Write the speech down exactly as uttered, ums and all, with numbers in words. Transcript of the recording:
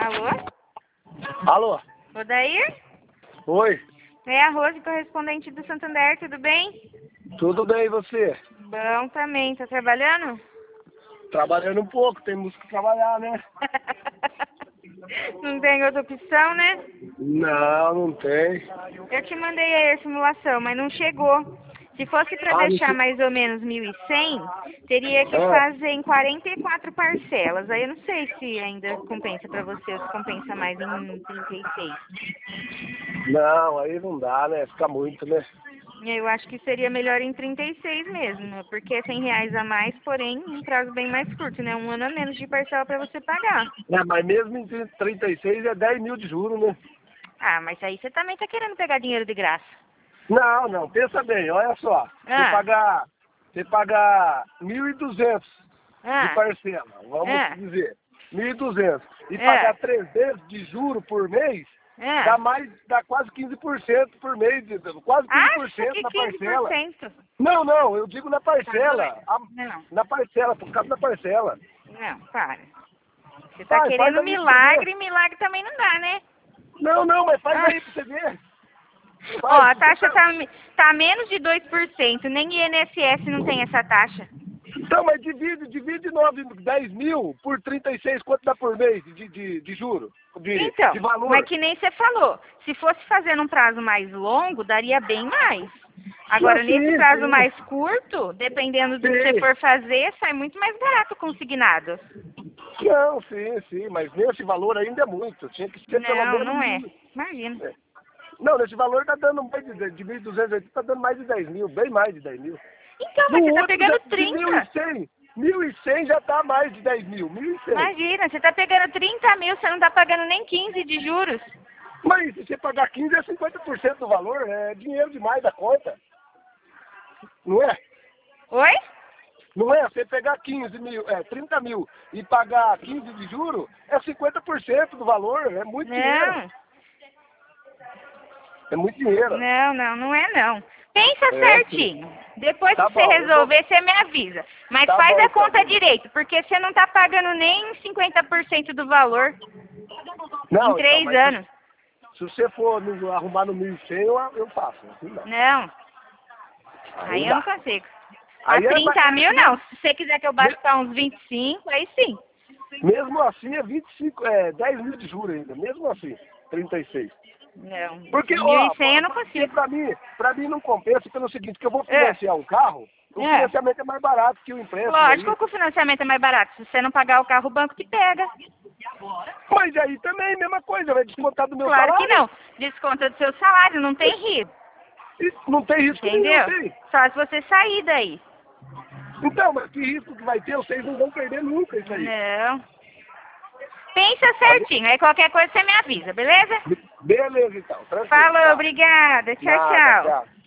Alô? Alô? Odair? Oi, É a Rose, correspondente do Santander, tudo bem? tudo bem e você? Bom também, tá trabalhando? Trabalhando um pouco, temos que trabalhar, né? Não tem outra opção, né? Não, não tem. Eu te mandei aí a simulação, mas não chegou. Se fosse para Ah, não deixar sei. mais ou menos mil e cem, teria que Ah, fazer em quarenta e quatro parcelas. Aí eu não sei se ainda compensa para você ou se compensa mais em trinta e seis. não, aí não dá, né? Fica muito, né? Eu acho que seria melhor em trinta e seis mesmo, porque é cem reais a mais, porém um prazo bem mais curto, né? Um ano a menos de parcela para você pagar. É, mas mesmo em trinta e seis é dez mil de juros, né? Ah, mas aí você também tá querendo pegar dinheiro de graça. Não, não, pensa bem, olha só. Você Ah, pagar, você pagar mil e duzentos de ah, parcela, vamos ah, dizer, mil e duzentos, e ah, pagar trezentos de juro por mês, ah. dá mais, dá quase quinze por cento por mês, de- quase quinze por Acha cento que na quinze por parcela. cento? Não, não, eu digo na Tá doido? parcela, a- Não, na parcela, por causa da parcela. não, para. Você tá Vai, faz querendo aí pra você ver. milagre, milagre também não dá, né? Não, não, mas faz Ah. aí pra você ver. Ó, Faz, a se você taxa tá... tá, tá menos de dois por cento, nem I N S S não tem essa taxa. Então, mas divide, divide nove, dez mil por trinta e seis, quanto dá por mês de, de, de juro? De, de Então, mas valor? que nem você falou, se fosse fazer num prazo mais longo, daria bem mais. Não, Agora, nesse sim, prazo sim, mais curto, dependendo do que você sim. for fazer, sai muito mais barato consignado. Não, sim, sim, mas nesse valor ainda é muito. Tinha que ser pelo Não, menos não é. mil. Imagina. É. Não, nesse valor tá dando mais de, de mil e duzentos e oitenta, tá dando mais de dez mil, bem mais de dez mil. Então, No mas você tá outro, já, pegando de mil e trinta. cem, mil e cem já tá mais de dez mil, mil e cem. Imagina, você tá pegando trinta mil, você não tá pagando nem quinze de juros. Mas se você pagar quinze é cinquenta por cento do valor, é dinheiro demais da conta. Não é? Oi? Não é? Você pegar quinze mil, é, trinta mil e pagar quinze de juro, é cinquenta por cento do valor, é muito dinheiro. Não, É muito dinheiro. não, não, não é não. Pensa É, sim. certinho. Depois que Tá você bom, eu vou... resolver, você me avisa. Mas Tá faz bom a então. conta direito, porque você não tá pagando nem cinquenta por cento do valor em Não, então, três mas se, anos. se você for no- arrumar no mil e cem, eu, eu faço. Assim não. Não, Aí aí não eu não dá. consigo. A Aí é, ba- trinta é mil não. mesmo, Se você quiser que eu baixe me- pra uns vinte e cinco, aí sim. mesmo assim é vinte e cinco, é dez mil de juros ainda, mesmo assim, trinta e seis. Não, Porque, mil ó, e cem eu não porque consigo. pra mim, pra mim não compensa pelo seguinte, que eu vou É, financiar um carro, o é. financiamento é mais barato que o empréstimo Lógico aí. que o financiamento é mais barato. Se você não pagar o carro, o banco te pega. Mas aí também, mesma coisa, vai descontar do meu Claro que salário. não. Desconta do seu salário, não tem risco. E não tem risco nenhum, Entendeu? tem. Só se você sair daí. Então, mas que risco que vai ter? Vocês não vão perder nunca isso aí. Não. Pensa Aí, certinho. Aí qualquer coisa você me avisa, beleza? beleza então, tranquilo. Falou, Tá. obrigada. Tchau, Nada, tchau. tchau.